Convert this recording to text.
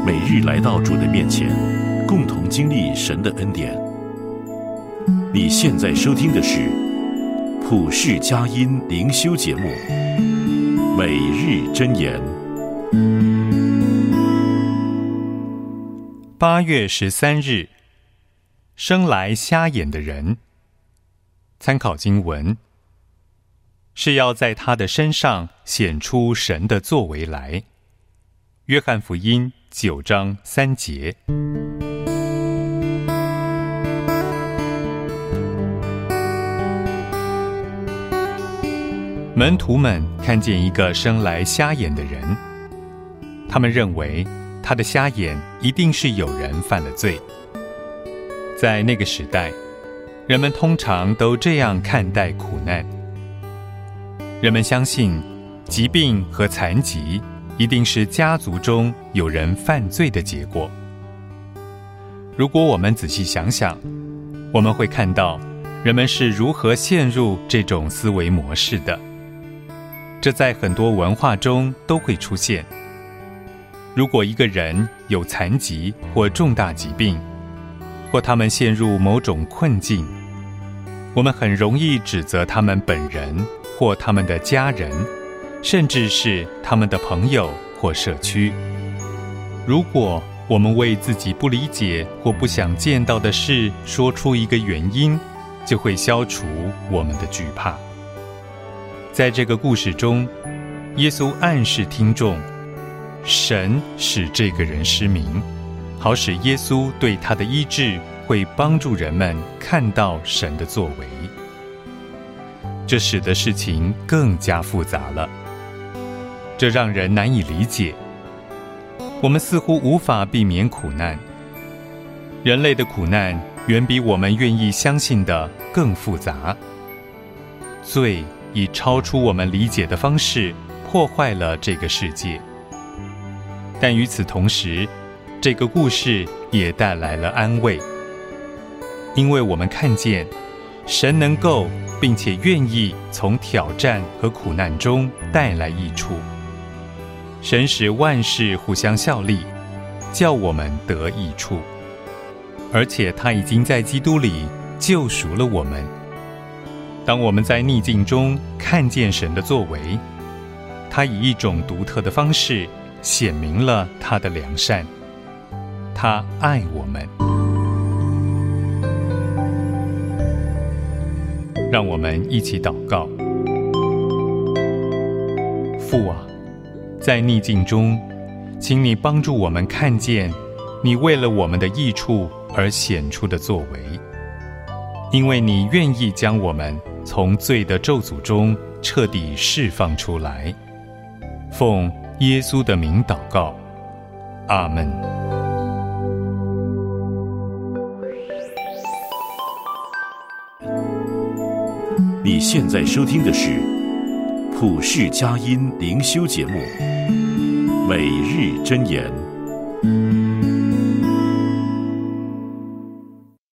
每日来到主的面前，共同经历神的恩典。你现在收听的是普世佳音灵修节目《每日箴言》。 8月13日，生来瞎眼的人。参考经文是要在他的身上显出神的作为来。约翰福音9章3节。门徒们看见一个生来瞎眼的人，他们认为他的瞎眼一定是有人犯了罪。在那个时代，人们通常都这样看待苦难。人们相信疾病和残疾一定是家族中有人犯罪的结果。如果我们仔细想想，我们会看到人们是如何陷入这种思维模式的。这在很多文化中都会出现。如果一个人有残疾或重大疾病，或他们陷入某种困境，我们很容易指责他们本人或他们的家人，甚至是他们的朋友或社区。如果我们为自己不理解或不想见到的事说出一个原因，就会消除我们的惧怕。在这个故事中，耶稣暗示听众，神使这个人失明，好使耶稣对他的医治会帮助人们看到神的作为。这使得事情更加复杂了，这让人难以理解。我们似乎无法避免苦难，人类的苦难远比我们愿意相信的更复杂。罪以超出我们理解的方式破坏了这个世界，但与此同时，这个故事也带来了安慰，因为我们看见神能够并且愿意从挑战和苦难中带来益处。神使万事互相效力，叫我们得益处，而且他已经在基督里救赎了我们。当我们在逆境中看见神的作为，他以一种独特的方式显明了他的良善，他爱我们。让我们一起祷告。父啊，在逆境中，请你帮助我们看见你为了我们的益处而显出的作为，因为你愿意将我们从罪的咒诅中彻底释放出来。奉耶稣的名祷告，阿们。 你现在收听的是普世佳音灵修节目《每日箴言》。